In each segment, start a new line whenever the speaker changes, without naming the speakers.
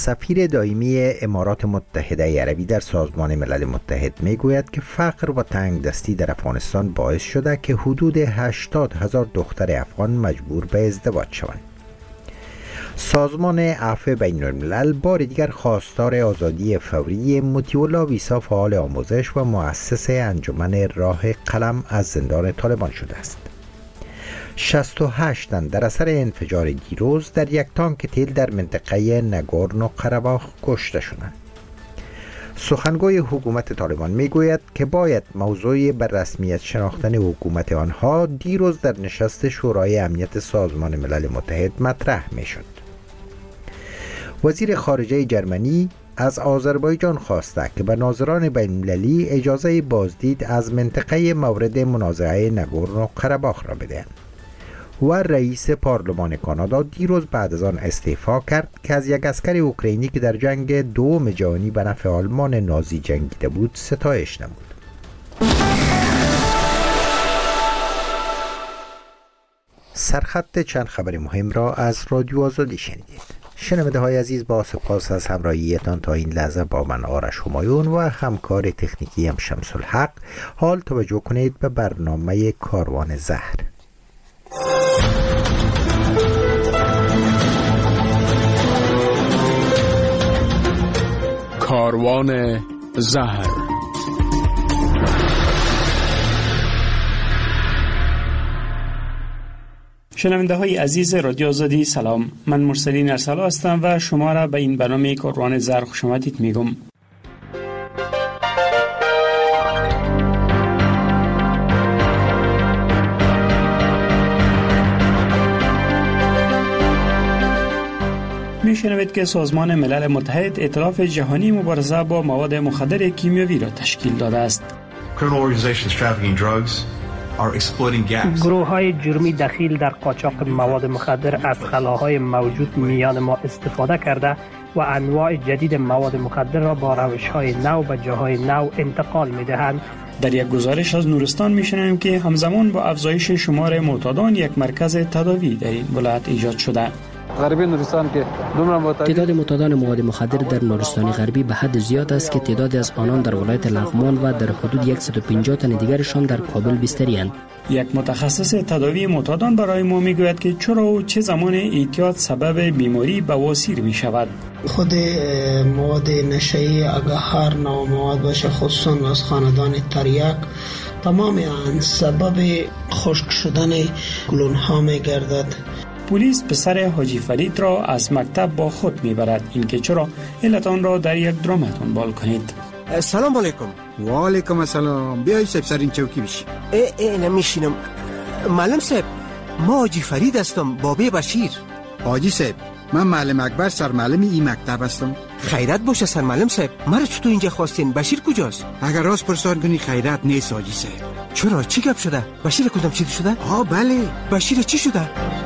سفیر دائمی امارات متحده عربی در سازمان ملل متحد میگوید که فقر و تنگ دستی در افغانستان باعث شده که حدود 80,000 دختر افغان مجبور به ازدواج شوند. سازمان عفو بین الملل بار دیگر خواستار آزادی فوری مطیع ویسا فعال آموزش و مؤسس انجمن راه قلم از زندان طالبان شده است. 68 تن در اثر انفجار دیروز در یک تانک تیل در منطقه نگورنو قره‌باخ کشته شدند. سخنگوی حکومت طالبان میگوید که باید موضوع بر رسمیت شناختن حکومت آنها دیروز در نشست شورای امنیت سازمان ملل متحد مطرح میشد. وزیر خارجه جرمنی از آذربایجان خواسته که به ناظران بین المللی اجازه بازدید از منطقه مورد منازعه نگورنو قره‌باخ را بدهند. و رئیس پارلمان کانادا دیروز بعد از آن استعفا کرد که از یک عسکر اوکراینی که در جنگ دوم جهانی به نفع آلمان نازی جنگیده بود ستایش نمود. سرخط چند خبر مهم را از رادیو آزادی شنیدید. شنونده های عزیز، با سپاس از همراهیتان تا این لحظه با من آرش همایون و همکار تکنیکی هم شمس الحق. حال توجه کنید به برنامه کاروان زهر.
کاروان زهر.
شنونده های عزیز رادیو آزادی سلام، من مرسلین ارسلا هستم و شما را به این برنامه کاروان زهر خوش آمدید میگم. میشنوید که سازمان ملل متحد ائتلاف جهانی مبارزه با مواد مخدر کیمیاوی را تشکیل داده است.
گروه‌های جرمی دخیل در قاچاق مواد مخدر از خلاهای موجود میان ما استفاده کرده و انواع جدید مواد مخدر را با روش‌های نو به جاهای نو انتقال می‌دهند.
در یک گزارش از نورستان می‌شنویم که همزمان با افزایش شمار معتادان یک مرکز تداوی در این ولایت ایجاد شده.
غربی نورستان که
تعداد معتادان مواد مخدر در نورستان غربی به حد زیاد است که تعدادی از آنان در ولایت لغمان و در حدود 150 تن دیگرشان در کابل بستری‌اند.
یک متخصص تداوی معتادان برای ما میگوید که چرا و چه زمان اعتیاد سبب بیماری بواسیر می شود.
خود مواد نشئی اگر هر نوع مواد باشه، خصوصا از خاندان تریاک، تمام آن سبب خشک شدن گلون ها می گردد.
پلیس پسر حاجی فرید را از مکتب با خود میبرد. این که چرا علت آن را در یک درام دنبال کنید.
سلام علیکم.
و علیکم السلام. بیایی صاحب سر این چوکی بشی.
نمیشینم. معلم صاحب، ما حاجی فرید هستم، بابی بشیر.
حاجی صاحب، من معلم اکبر سرمعلم این مکتب هستم.
خیرت باشه سرمعلم صاحب، مرا چطور اینجا خواستین؟ بشیر کجاست؟
اگر راست پرسان کنی خیرت نیست حاجی صاحب.
چرا؟ چی گپ شده؟ بشیر کدام چی شده؟
بله.
بشیر چی شده؟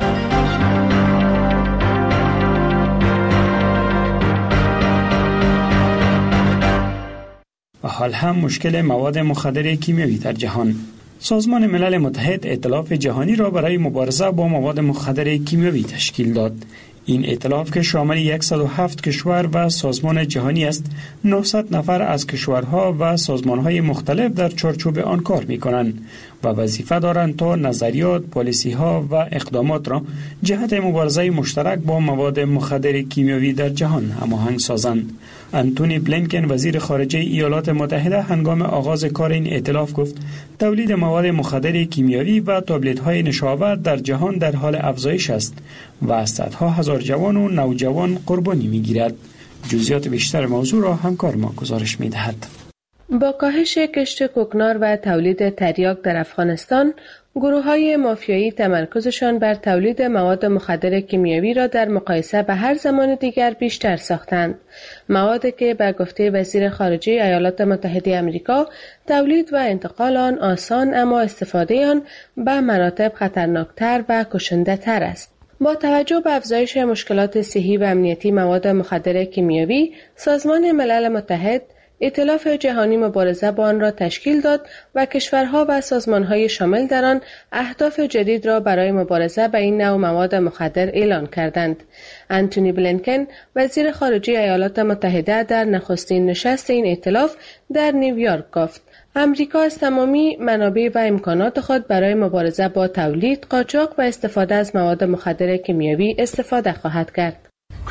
و حال هم مشکل مواد مخدر کیمیاوی در جهان. سازمان ملل متحد ائتلاف جهانی را برای مبارزه با مواد مخدر کیمیاوی تشکیل داد. این ائتلاف که شامل 107 کشور و سازمان جهانی است، 900 نفر از کشورها و سازمانهای مختلف در چارچوب آن کار می‌کنند و وظیفه دارند تا نظریات، پالیسی‌ها و اقدامات را جهت مبارزه مشترک با مواد مخدر کیمیاوی در جهان هماهنگ سازند. انتونی بلینکن وزیر خارجه ایالات متحده هنگام آغاز کار این ائتلاف گفت تولید مواد مخدر کیمیاوی و تابلت‌های نشاور در جهان در حال افزایش است و صدها هزار جوان و نوجوان قربانی می‌گیرد. جزئیات بیشتر موضوع را همکار ما گزارش می‌دهد.
با کاهش کشت کوکنار و تولید تریاک در افغانستان، گروه‌های مافیایی تمرکزشان بر تولید مواد مخدر کیمیاوی را در مقایسه به هر زمان دیگر بیشتر ساختند. موادی که به گفته وزیر خارجه ایالات متحده آمریکا تولید و انتقال آن آسان، اما استفاده آن به مراتب خطرناکتر و کشنده‌تر است. با توجه به افزایش مشکلات صحی و امنیتی مواد مخدر کیمیاوی، سازمان ملل متحد ائتلاف جهانی مبارزه با آن را تشکیل داد و کشورها و سازمانهای شامل در آن اهداف جدید را برای مبارزه با این نوع مواد مخدر اعلان کردند. انتونی بلینکن وزیر خارجه ایالات متحده در نخستین نشست این ائتلاف در نیویورک گفت امریکا از تمامی منابع و امکانات خود برای مبارزه با تولید، قاچاق و استفاده از مواد مخدر کیمیایی استفاده خواهد کرد.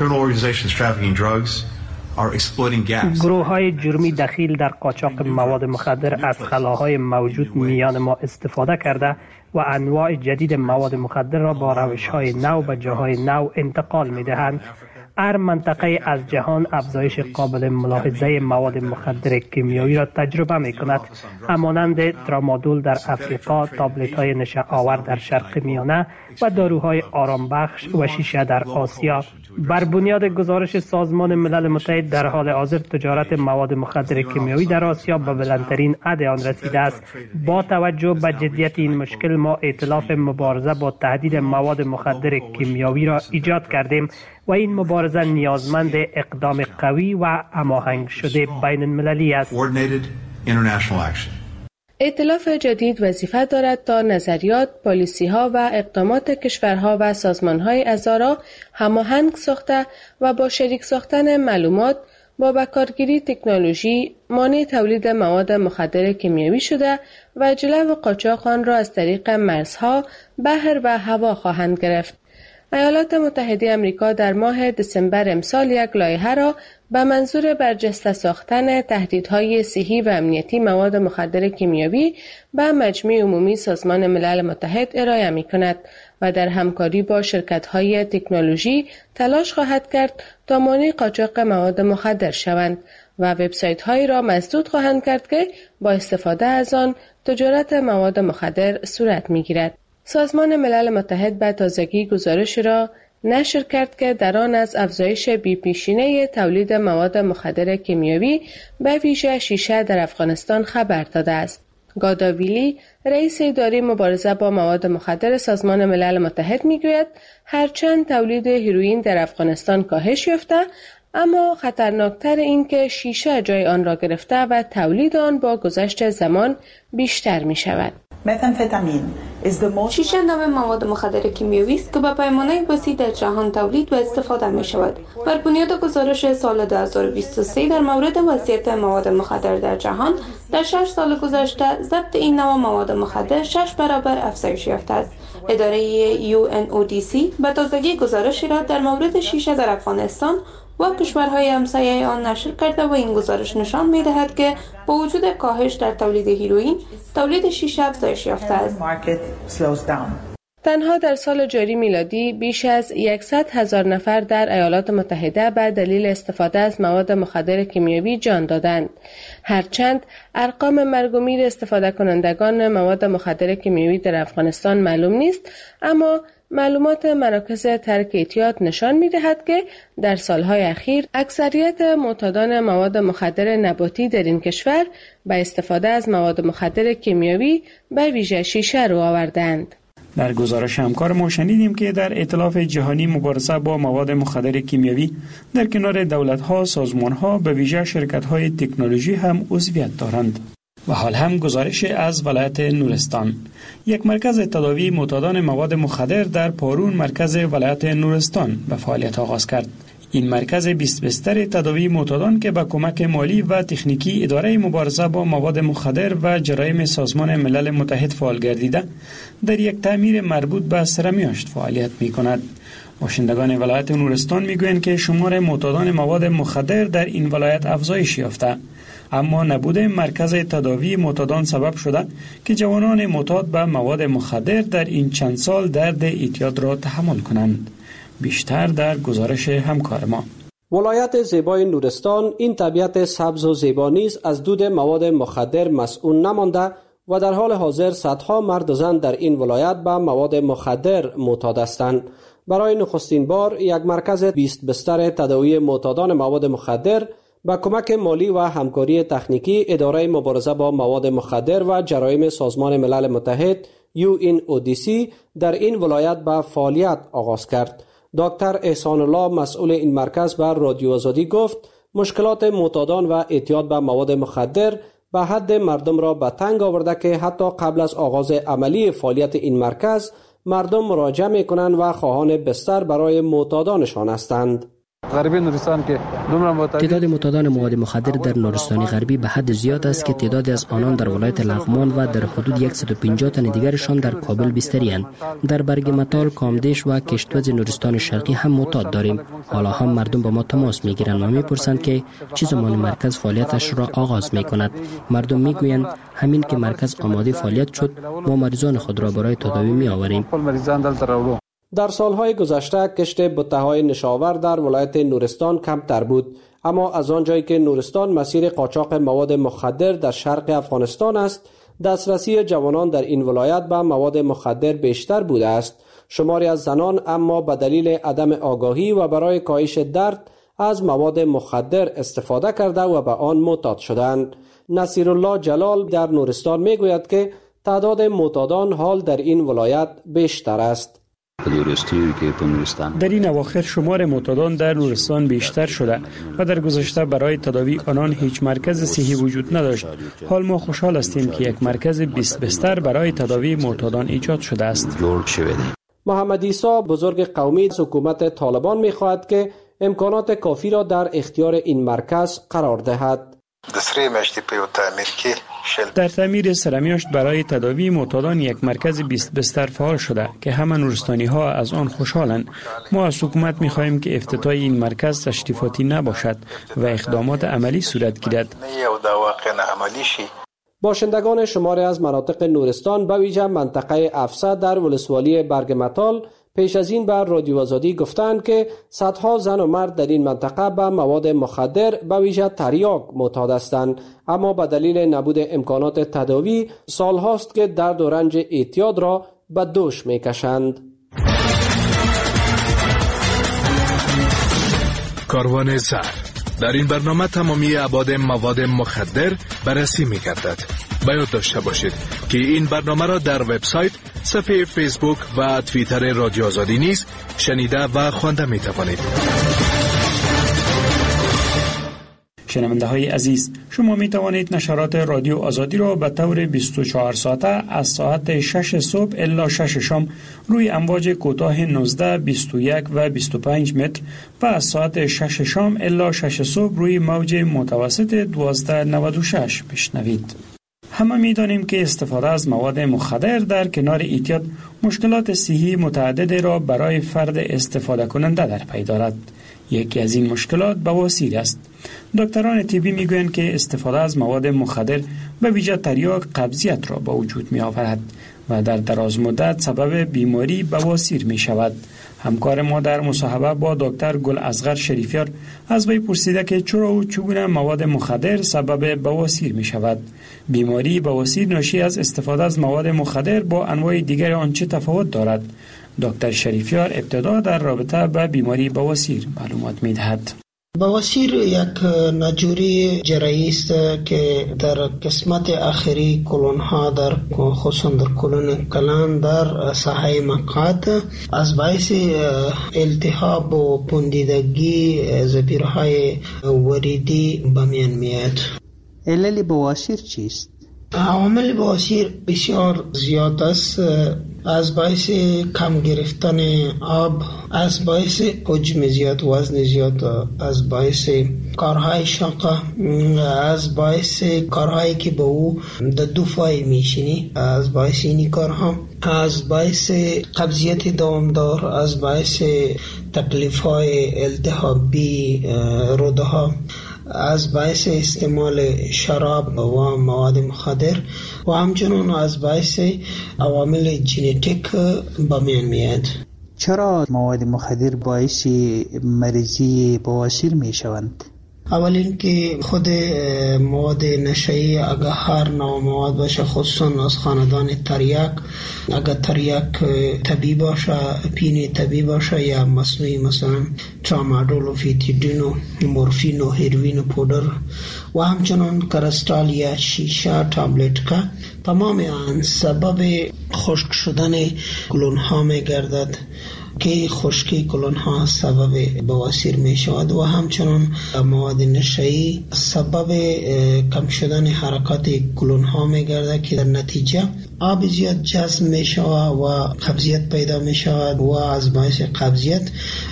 گروه‌های جرمی دخیل در قاچاق مواد مخدر از خلاهای موجود میان ما استفاده کرده و انواع جدید مواد مخدر را با روش‌های نو به جاهای نو انتقال می‌دهند. هر منطقه از جهان افزایش قابل ملاحظه مواد مخدر کیمیایی را تجربه می‌کند، همانند ترامادول در افریقا، تابلت‌های نشه آور در شرق میانه و داروهای آرامبخش و شیشه در آسیا. بر بنیاد گزارش سازمان ملل متحد در حال حاضر تجارت مواد مخدر کیمیایی در آسیا به بلندترین حد آن رسیده است. با توجه به جدیت این مشکل ما ائتلاف مبارزه با تهدید مواد مخدر کیمیایی را ایجاد کردیم و این مبارزه نیازمند اقدام قوی و هماهنگ شده بین المللی است.
ائتلاف جدید وظیفه دارد تا نظریات، پالیسی‌ها و اقدامات کشورها و سازمان‌های اعضا را هماهنگ ساخته و با شریک ساختن معلومات، با بکارگیری تکنولوژی، مانع تولید مواد مخدر کیمیایی شده و جلو قاچاق آن را از طریق مرزها، بحر و هوا خواهند گرفت. ایالات متحده آمریکا در ماه دسامبر امسال یک لایحه را به منظور برجسته ساختن تهدیدهای صحی و امنیتی مواد مخدر کیمیایی به مجمع عمومی سازمان ملل متحد ارائه می‌کند و در همکاری با شرکت‌های تکنولوژی تلاش خواهد کرد تا مانع قاچاق مواد مخدر شوند و وبسایت‌هایی را مسدود خواهند کرد که با استفاده از آن تجارت مواد مخدر صورت می‌گیرد. سازمان ملل متحد به تازگی گزارش را نشر کرد که در آن از افزایش بی‌پیشینه تولید مواد مخدر کیمیایی به ویژه شیشه در افغانستان خبر داده است. گاداویلی، رئیس اداره مبارزه با مواد مخدر سازمان ملل متحد میگوید هرچند تولید هیروئین در افغانستان کاهش یافته، اما خطرناکتر این که شیشه جای آن را گرفته و تولید آن با گذشت زمان بیشتر می شود.
شیشه نوع مواد مخدر کیمیایی است که به پیمانه وسیع در جهان تولید و استفاده می شود. بر بنیاد گزارش سال 2023 در مورد وضعیت مواد مخدر در جهان، در 6 سال گذشته ضبط این نوع مواد مخدر 6 برابر افزایش یافته است. اداره UNODC به تازگی گزارشی را در مورد شیشه در افغانستان و کشورهای همسایه آن نشر کرده و این گزارش نشان می‌دهد که با وجود کاهش در تولید هیروئین، تولید شیشه افزایش یافته است.
تنها در سال جاری میلادی بیش از 100,000 نفر در ایالات متحده به دلیل استفاده از مواد مخدر کیمیایی جان دادند. هرچند ارقام مرگ و میر استفاده کنندگان مواد مخدر کیمیایی در افغانستان معلوم نیست، اما معلومات مراکز ترک اعتیاد نشان می‌دهد که در سالهای اخیر اکثریت معتادان مواد مخدر نباتی در این کشور به استفاده از مواد مخدر کیمیایی به ویژه شیشه رو آوردند.
در گزارش همکار ما شنیدیم که در ائتلاف جهانی مبارزه با مواد مخدر کیمیایی در کنار دولت‌ها، سازمان‌ها به ویژه شرکت‌های تکنولوژی هم عضویت دارند. و حال هم گزارش از ولایت نورستان. یک مرکز تداوی معتادان مواد مخدر در پارون مرکز ولایت نورستان به فعالیت آغاز کرد. این مرکز 20 بستر تداوی معتادان که با کمک مالی و تکنیکی اداره مبارزه با مواد مخدر و جرایم سازمان ملل متحد فعال گردیده، در یک تعمیر مربوط به سرمیاشت فعالیت می کند. باشندگان ولایت نورستان می گویند که شمار معتادان مواد مخدر در این ولایت افزایش یافته، اما نبود مرکز تداوی معتادان سبب شده که جوانان معتاد به مواد مخدر در این چند سال درد اعتیاد را تحمل کنند. بیشتر در گزارش همکار ما.
ولایت زیبای نورستان این طبیعت سبز و زیبا نیز از دود مواد مخدر مسئول نمانده و در حال حاضر صدها مرد و زن در این ولایت به مواد مخدر معتاد هستند. برای نخستین بار یک مرکز 20 بستر تداوی معتادان مواد مخدر با کمک مالی و همکاری تکنیکی اداره مبارزه با مواد مخدر و جرایم سازمان ملل متحد UNODC در این ولایت به فعالیت آغاز کرد. دکتر احسان الله مسئول این مرکز به رادیو آزادی گفت مشکلات معتادان و اعتیاد به مواد مخدر به حد مردم را به تنگ آورده که حتی قبل از آغاز عملی فعالیت این مرکز مردم مراجعه می‌کنند و خواهان بستر برای معتادانشان هستند.
تعداد معتادان مواد مخدر در نورستان غربی به حد زیاد است که تعدادی از آنان در ولایت لغمان و در حدود 150 تن دیگرشان در کابل بستری‌اند. در برگمتال، کامدیش و کشتوز نورستان شرقی هم معتاد داریم. حالا هم مردم با ما تماس میگیرند و میپرسند که چه زمان مرکز فعالیتش را آغاز میکند. مردم میگویند همین که مرکز آماده فعالیت شد ما مریضان خود را برای تداوی میآوریم.
در سالهای گذشته کشت بته‌های نشاور در ولایت نورستان کمتر بود، اما از آنجایی که نورستان مسیر قاچاق مواد مخدر در شرق افغانستان است، دسترسی جوانان در این ولایت به مواد مخدر بیشتر بوده است. شماری از زنان اما به دلیل عدم آگاهی و برای کاهش درد از مواد مخدر استفاده کرده و به آن معتاد شدند. نصیرالله جلال در نورستان میگوید که تعداد معتادان حال در این ولایت بیشتر است.
در این اواخر شمار معتادان در نورستان بیشتر شده و در گذشته برای تداوی آنان هیچ مرکز صحی وجود نداشت. حال ما خوشحال هستیم که یک مرکز 20 بستر برای تداوی معتادان ایجاد شده است.
محمد عیسی بزرگ قومی حکومت طالبان می‌خواهد که امکانات کافی را در اختیار این مرکز قرار دهد.
در تعمیر سرمیاشت برای تداوی معتادان یک مرکز 20 بستر فعال شده که همه نورستانی ها از آن خوشحالند. ما از حکومت می خواهیم که افتتاح این مرکز تشریفاتی نباشد و اقدامات عملی صورت گیرد.
باشندگان شماری از مناطق نورستان به ویژه منطقه افسا در ولسوالی برگمتال پیش از این بر رادیو آزادی گفتند که صدها زن و مرد در این منطقه به مواد مخدر به ویژه تریاک معتاد هستند، اما به دلیل نبود امکانات تداوی سالهاست که درد و رنج اعتیاد را به دوش میکشند.
کاروان زهر در این برنامه تمامی ابعاد مواد مخدر بررسی می‌گردد. باید داشته باشید که این برنامه را در وبسایت، صفحه فیسبوک و توییتر رادیو آزادی نیز شنیده و خوانده می‌توانید.
شنونده های عزیز، شما می توانید نشرات رادیو آزادی را به طور 24 ساعته از ساعت 6 صبح الی 6 شام روی امواج کوتاه 19، 21 و 25 متر و از ساعت 6 شام الی 6 صبح روی موج متوسط 1296 بشنوید. همه می دانیم که استفاده از مواد مخدر در کنار اعتیاد مشکلات صحی متعدد را برای فرد استفاده کننده در پی دارد. یکی از این مشکلات بواسیر است. دکتران طبی میگویند که استفاده از مواد مخدر به ویژه تریاک قبضیت را به وجود می آورد و در دراز مدت سبب بیماری بواسیر می شود. همکار ما در مصاحبه با دکتر گل اصغر شریفیار از وی پرسیده که چرا و چگونه مواد مخدر سبب بواسیر می شود. بیماری بواسیر ناشی از استفاده از مواد مخدر با انواع دیگر آن چه تفاوت دارد؟ دکتر شریفیار ابتدا در رابطه با بیماری بواسیر معلومات می دهد.
بواسیر یک ناجوری جراحی است که در قسمت آخری کلون ها در خصوصا در کلون کلان در ساحه مقعد از باعث التهاب و پوندیدگی زپیرهای وریدی به میان میاد.
علل بواسیر چیست؟
عوامل بواسیر بسیار زیاد است، از باعث کم گرفتن آب، از باعث حجم زیاد، وزن زیاد، از باعث کارهای شاقه، از باعث کارهایی که به او در دو فای میشینی، از باعث اینی کارها، از باعث قبضیت دوامدار، از باعث تکلیف‌های التهابی روده ها، از باعث استعمال شراب و مواد مخدر و همچنین از باعث عوامل ژنتیک به میان میاد.
چرا مواد مخدر باعث مریضی بواسیر می شوند؟
اول اینکه خود مواد نشئی اگر هر نوع مواد باشه، خصوصا از خاندان تریاک، اگر تریاک طبیعی باشه، پین طبیعی باشه یا مصنوعی، مثلا ترامادول و فیتیدین و مورفین و هیروین و پودر و همچنان کرستال یا شیشه تابلت که تمام آن سبب خشک شدن گلون ها می گردد که خشکی کلون ها سبب بواسیر می شود و همچنان مواد نشه‌ای سبب کم شدن حرکات کلون ها می گردد که در نتیجه آب زیاد جذب می شود و قبضیت پیدا می شود و از باعث قبضیت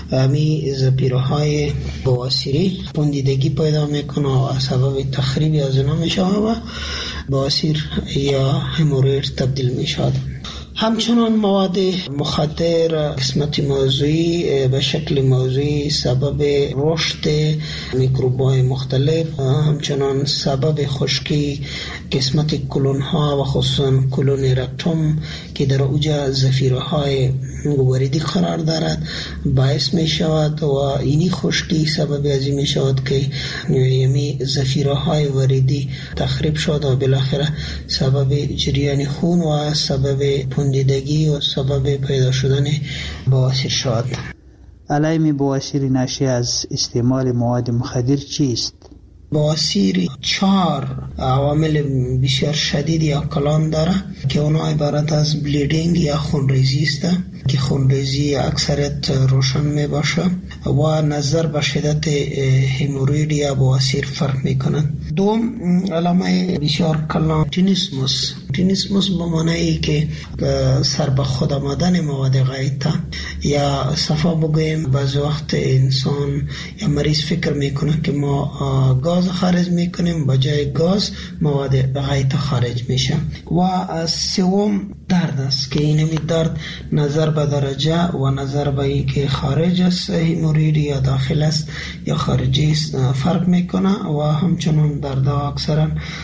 می زپیره های بواسیری پوندیدگی پیدا می کنه و سبب تخریب از اونا می شود و بواسیر یا هموروید تبدیل می شود. همچنان مواد مخدر قسمت موضوعی به شکل موضوعی سبب رشد میکروب‌های مختلف، همچنان سبب خشکی قسمت کلون ها و خصوصا کلون رکتوم که در اوج زفیره های وریدی قرار دارد باعث می شود و اینی خشکی سبب ازی می شود که یمی زفیره های وریدی تخریب شد و بالاخره سبب جریان خون و سبب پوندیدگی و سبب پیدا شدن بواسیر شد.
علائم بواسیر ناشی از استعمال مواد مخدر چیست؟
بواسیر 4 عوامل بسیار شدید یا کلان داره که اونا عبارت از بلیڈنگ یا خونریزی است که خونریزی اکثرت روشن می باشه و نظر به شدت هموروید یا بواسیر فرق می کنند. دوم علامه بسیار کلان تینیسموس به معنی که سر به خود آمدن مواد غایطه یا صفا بگویم بعض وقت انسان یا مریض فکر میکنه که ما گاز خارج میکنیم بجای گاز مواد غایطه خارج میشه. و سوم درد است که اینمی درد نظر به درجه و نظر به این که خارج است هموروید یا داخل است یا خارجی است فرق میکنه و همچنان درد اکثرا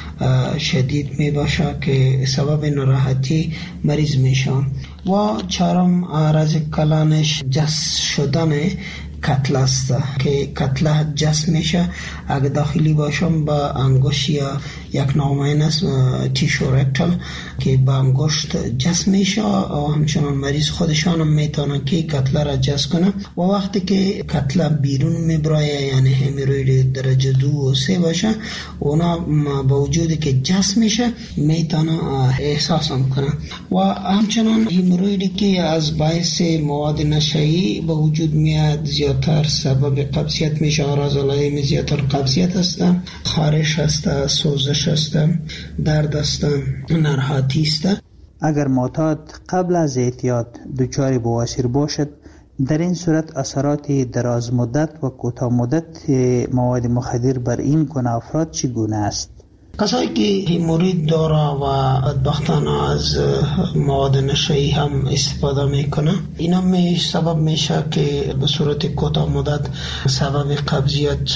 شدید می باشه که سبب ناراحتی مریض میشه. و چهارم عرض کلانش جس شدن کتله است که کتله جس میشه اگه داخلی باشم با انگشت یا یک نامین است تیشو رکتل که با انگشت جس میشه و همچنان مریض خودشان هم میتونن که کتله را جس کنه و وقتی که کتله بیرون میبرایه یعنی هموروید درجه 2 و 3 باشه اونا با وجودی که جس میشه میتونن احساس هم کنه. و همچنان همورویدی که از باعث مواد نشه‌ای به وجود میاد زیادتر سبب قبضیت میشه. آراز علائم زیادتر قبضیت هستن، خارش هستن، سوزش هستن، درد هستن، ناراحتی هستن.
اگر معتاد قبل از اعتیاد دچار بواسیر باشد در این صورت اثرات دراز مدت و کوتاه مدت مواد مخدر بر این گونه افراد چگونه است؟
کسایی که هموروید داره و بدبختانه از مواد نشه‌ای هم استفاده میکنه اینا سبب میشه که به صورت کوتاه مدت سبب قبضیت،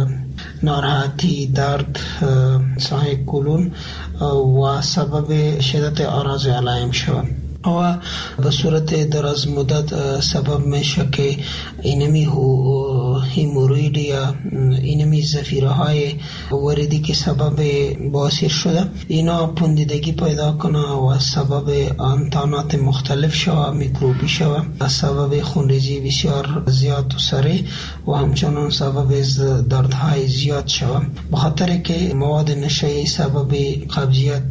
ناراحتی، درد، سایه کلون و سبب شدت آراز علائم شود و به صورت دراز مدت سبب میشه که اینمی هموروید یا اینمی زفیره های وریدی که سبب بواسیر شده اینا پوندیدگی پیدا کنه و سبب انتانات مختلف شوه، میکروبی شوه، سبب خونریزی بسیار زیاد و سریع و همچنان سبب دردهای زیاد شوه. بخاطر که مواد نشه‌ای سبب قبضیت،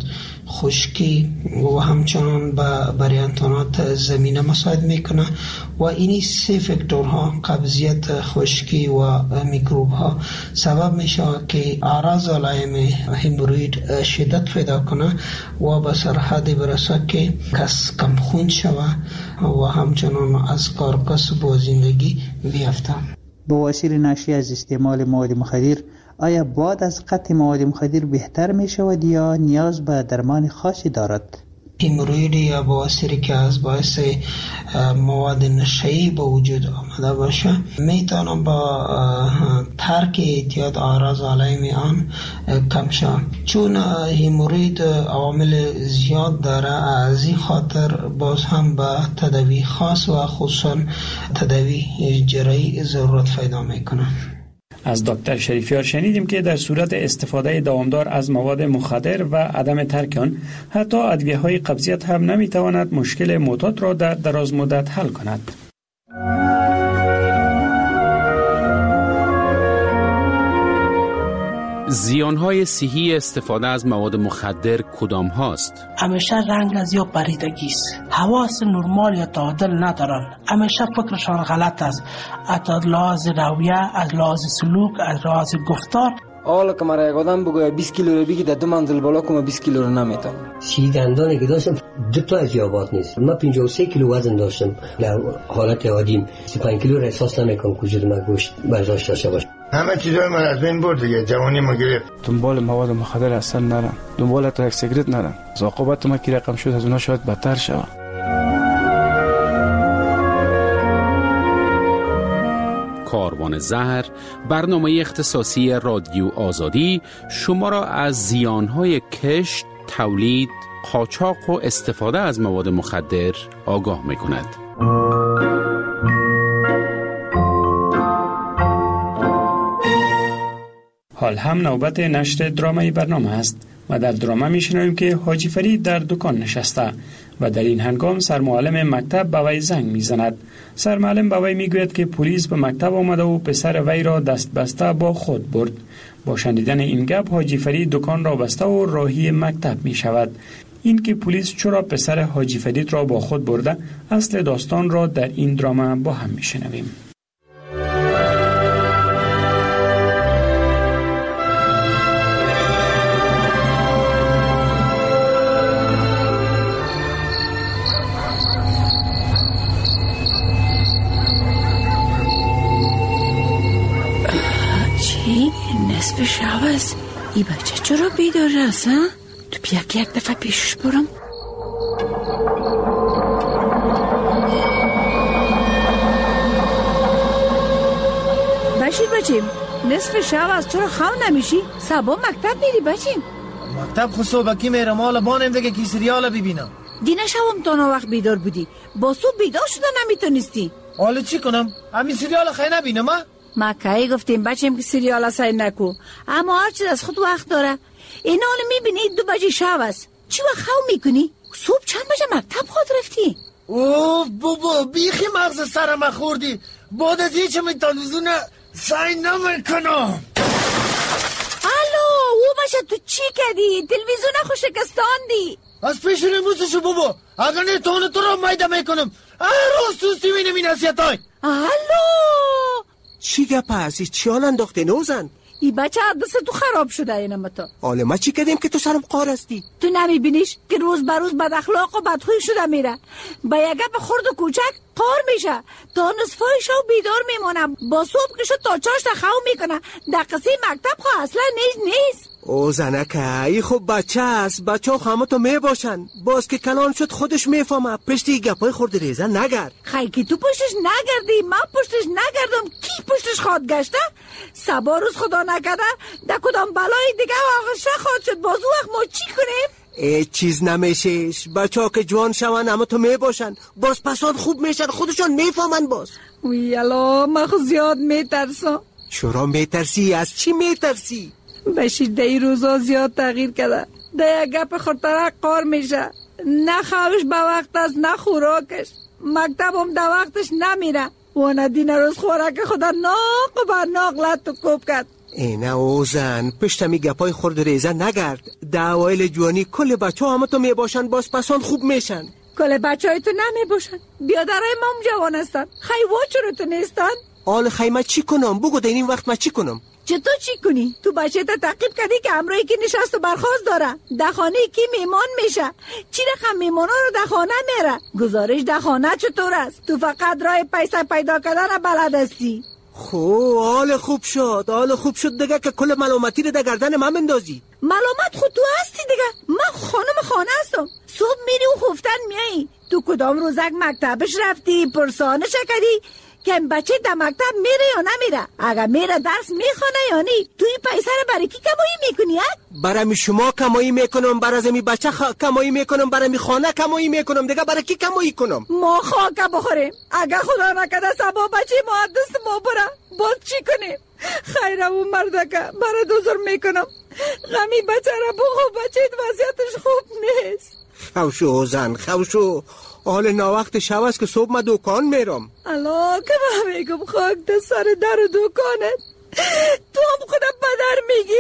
خشکی و همچنان به بریانتانات زمینه مساعد میکنه و اینی 3 فاکتورها قبضیت، خشکی و میکروب ها سبب میشه که اعراض علائم هموروید شدت پیدا کنه و به سرحد برسه که کس کم خون شوه و همچنان از کار کسب و زندگی بیفته.
بواسیر ناشی از استعمال مواد مخدر آیا بعد از قطع مواد مخدر بهتر می شود یا نیاز به درمان خاصی دارد؟
هموروید یا بواسیری که از باعث مواد نشه‌ای به وجود آمده باشه میتونه با ترک اعتیاد آراز علائم آن کم شود. چون هموروید عوامل زیاد داره از این خاطر باز هم به تداوی خاص و خصوصا تداوی جراحی ضرورت پیدا میکنه.
از دکتر شریفیار شنیدیم که در صورت استفاده دوامدار از مواد مخدر و عدم ترک آن حتی ادویه‌های قبضیت هم نمیتواند مشکل معتاد را در دراز مدت حل کند.
زیانهای صحی استفاده از مواد مخدر کدام هاست؟
همیشه رنگ از یا پریدگی است، حواس نرمال یا تعادل ندارن، همیشه فکرشان غلط است، از لحاظ رویه، از لحاظ سلوک، از لحاظ گفتار.
حالا که مرا یک آدم بگوید 20 کیلو رو بگی در 2 منزل بالا کنم 20 کیلو رو نمیتونم.
30 دندانی که داشتم 2 تا از یابات نیست. من 53 کیلو وزن داشتم در حالت عادیم. 35 کیلو را احساس نمیکنم وجود من گوشت برداشت داشته باشه.
همه چیزای من از بین برد دیگه، جوانی ما گرفت.
دنبال مواد مخدر اصلا نرم، دنبال تا یک سیگرت نرم. عاقبت ما کی رقم شد از اونها شاید بدتر شود.
کاروان زهر، برنامه اختصاصی رادیو آزادی شما را از زیانهای کشت، تولید، قاچاق و استفاده از مواد مخدر آگاه می کند.
حال هم نوبت نشر درامای برنامه است و در درامه میشنویم که حاجی فرید در دکان نشسته و در این هنگام سرمعلم مکتب به وی زنگ میزند. سرمعلم به وی میگوید که پلیس به مکتب آمده و پسر وی را دست بسته با خود برد. با شنیدن این گپ حاجی فرید دکان را بسته و راهی مکتب می شود. این که پلیس چرا پسر حاجی فرید را با خود برده، اصل داستان را در این درامه با هم میشنویم.
نصف شب است. ای بچه چرا بیدار است؟ تو بیا که یک دفعه پیشش برم. بشیر بچیم، نصف شب است، چرا خام نمیشی؟ صبح مکتب میری بچیم؟
مکتب خود صبحکی میرم، حالا بانم دیگه کی سریال ببینم.
دینه شبم تا وقت بیدار بودی، با صبح بیدار شده نمیتونستی.
حالا چی کنم؟ همین سریال خیلی نبینم.
ما کی گفتیم بچیم که سریال سعی نکو، اما هر چیز از خود وقت داره. این حال میبینی 2 بجه شب است، چی وقت خواب میکنی؟ صبح چند بجه مکتب خود رفتی؟
اوه بابا بیخی مغز سرم خوردی، بعد از هیچ من تلویزیون سعی نمیکنم.
الو او بچه تو چی کردی؟ تلویزیون خود شکستاندی.
از پیش نموزشو بابا، اگر نه تو را میده میکنم. روز توستی مینم نصیحتای.
الو
چی گپ هستی؟ چی حال انداخته نوزن؟
ای بچه دست تو خراب شده اینم تو.
حالا ما چی کردیم که تو سرم قار هستی؟
تو نمیبینیش که روز به روز بد اخلاق و بدخوی شده میره، با یک گپ خرد و کوچک قار میشه، تا نصفای شب بیدار میمونه، با صبح که شد تا 4 تا خواب میکنه. در قصه مکتب خو اصلا نیست.
او زنکه ای خب بچه است، بچه ها خامتو میباشن، باز که کلان شد خودش میفهمه. پشتی گپای خورد ریزه نگرد.
خیلی که تو پشتش نگردی، من پشتش نگردم، کی پشتش خواد گشته؟ سبا روز خدا نکرده در کدام بلای دیگه واقعا خواهد شد، بازو وقت ما چی کنیم؟
چیز نمیشش، بچه ها که جوان شون اما تو میباشن، باز پسان خوب میشن، خودشان میفهمن. باز
وی الا من خود زیاد میترسم.
چرا میترسی؟ از چی میترسی؟
بشیر در روزا زیاد تغییر کرده، در یک گپ خورتره قار میشه، نه خوابش به وقت است نه خوراکش، مکتبم در وقتش نمیره و نه دین روز خوراک خدا ناق و ناق لط و کوب کرد.
اینه اوزن پشتمی گپای خورد ریزه نگرد. در اوایل جوانی کل بچه ها همه تو میباشن، باز پسان خوب میشن.
کل بچه های تو نمیباشن، بیادرهای ما هم جوان هستن، خیلی چرا تو نیستن؟
آل خیلی چی کنم؟ بگو در این وقت ما چی کنم؟
چطور چی کنی؟ تو بچه تا تعقیب کردی که امروی که نشست و برخواست داره، در خانه کی میمان میشه، چی رقم میمانا رو در خانه میره، گزارش در خانه چطور است؟ تو فقط راه پیسه پیدا کردن بلد هستی.
خو حال خوب شد دیگه که کل ملامتی رو در گردن من بندازی.
ملامت خود تو هستی دیگه، من خانم خانه هستم، صبح میری و خفتن میایی. تو کدام روزک مکتبش رفتی پرسانش کردی که این بچه در مکتب میره یا نمیره؟ اگر میره درس میخونه یا نی؟ تو این پیسه رو برای کی کمایی میکنی؟
برای شما کمایی میکنم، برای می بچه کمایی میکنم، برای می خانه کمایی میکنم، دیگه برای کی کمایی کنم؟
ما خاک بخوریم، اگر خدا نکرده سبا بچه ما دست ما بره، باز چی کنیم؟ خیرم اون مردکه برای دوزر میکنم، غمی بچه را بخو، بچه وضعیتش خوب نیست.
خوشو زن خوشو، حال ناوقت شب است که صبح ما دکان میرم.
الا که من میگم خاک ده سر در دکانت، تو هم خودم پدر میگی.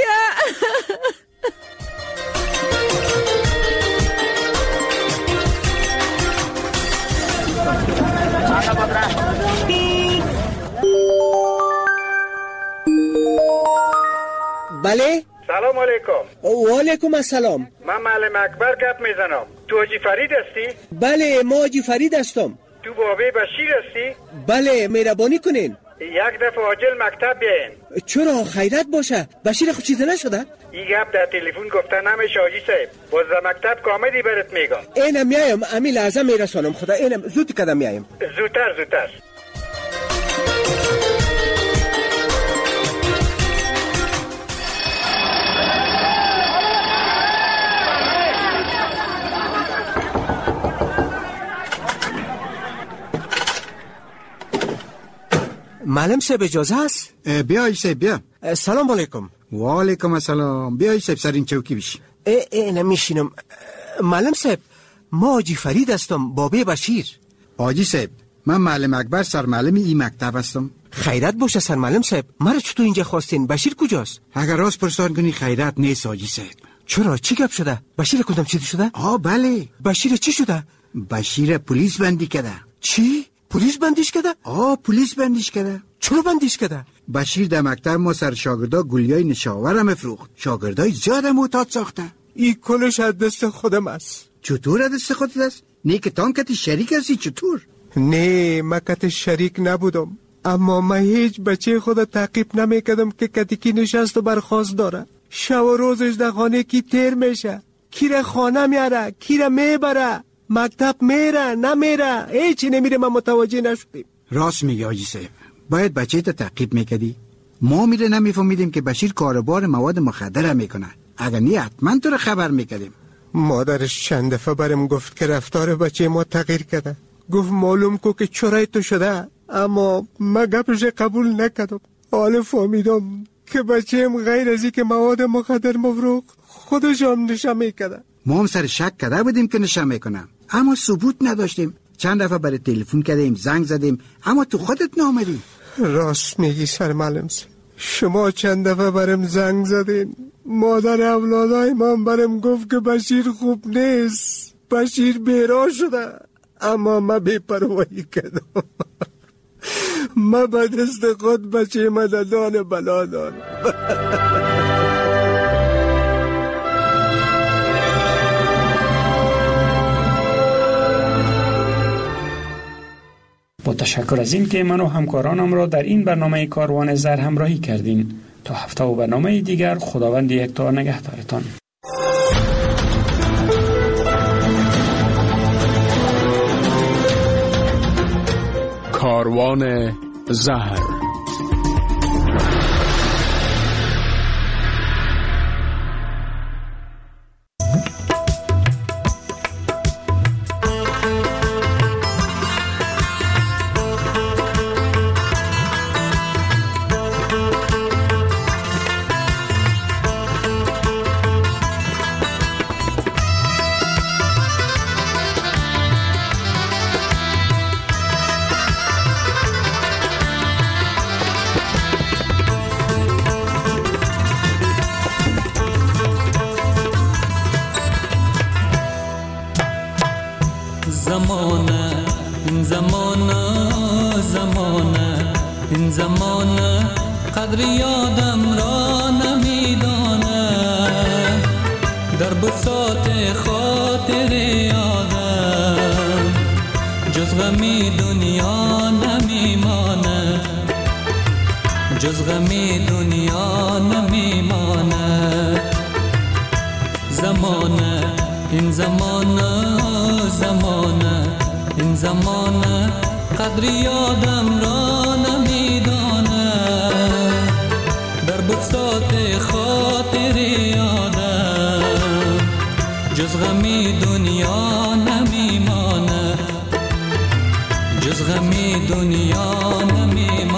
بله؟
سلام علیکم.
و علیکم السلام.
من معلم اکبر گپ میزنم. تو حاجی فرید هستی؟
بله ما حاجی فرید هستم.
تو بابی بشیر هستی؟
بله مهربانی کنین.
یک دفعه عاجل مکتب بیاین.
چرا خیرت باشه؟ بشیر خود چیزی نشده؟
این گپ در تلفن گفته نمیشه حاجی صاحب. باز در مکتب کاملی برات میگم.
اینم میایم امی لحظه میرسانم خدا. اینم زود کدام میایم.
زودتر.
معلم صاحب اجازه هست؟
بیا ایسه بیا.
سلام علیکم.
و علیکم السلام. بیا ایسه سر این چوکی بشی.
نمیشینم. معلم صاحب ما حاجی فرید هستم بابی بشیر.
حاجی صاحب من معلم اکبر سرمعلم این مکتب هستم.
خیرت باشه سرمعلم صاحب. مرا چطور اینجا خواستین؟ بشیر کجاست؟
اگر راست پرسان کنی خیرت نیست حاجی صاحب.
چرا چی گپ شده؟ بشیر کدام چی شده؟
بله.
بشیر چی شده؟
بشیر پلیس بندی کرده.
چی؟ پلیس بندیش کرده؟
پلیس بندیش کرده.
چرا بندیش کرده؟
بشیر در مکتب ما سر شاگردا گلیای نشاور هم افروخت. شاگردای زیاد معتاد ساخته.
این کلش از دست خودم است.
چطور از دست خودت است؟ نه که تام کتی شریک هستی چطور؟
نه من کتی شریک نبودم، اما من هیچ بچه خود تعقیب نمیکردم که کتی کی نشست و برخواست داره. شب و روزش در خانه کی تیر میشه، کی را خانه میاره، کی را میبره، مکتب میره نمیره، هیچی نمیره. من متوجه نشدیم.
راست میگی حاجی صاحب. باید بچه تا تعقیب میکردی. ما میره نمیفهمیدیم که بشیر کاربار مواد مخدر میکنه. اگر نه حتما تو رو خبر میکردیم.
مادرش چند دفعه برم گفت که رفتار بچه ما تغییر کرده. گفت معلوم کو که چرای تو شده، اما من گپش قبول نکردم. حالا فهمیدم که بچه‌م غیر از اینکه مواد مخدر مفروخ خودش هم نشه میکرده.
ما هم سر شک کرده بودیم که نشه میکنه، اما ثبوت نداشتیم. چند دفعه برای تلفن کردیم، زنگ زدیم، اما تو خودت نامدی.
راست میگی سرمعلم. شما چند دفعه برم زنگ زدین. مادر اولادای من برم گفت که بشیر خوب نیست، بشیر بیرا شده، اما من بی‌پروايي کردم. من به دست خود بچه مددان بلا دارم.
با تشکر از این که من و همکارانم را در این برنامه کاروان زر همراهی کردین. تا هفته و برنامه دیگر خداوند یکتا نگهدارتان.
کاروان زهر.
این زمانه قدر یادم را نمیدانه، در بساط خاطر یادم جز غمی دنیا نمیمانه، جز غمی دنیا نمیمانه. زمانه این زمانه قدر یادم را نمیدانه، در بساط خاطر یادم جز غمی دنیا نمیمانه، جز غمی دنیا نمیمانه.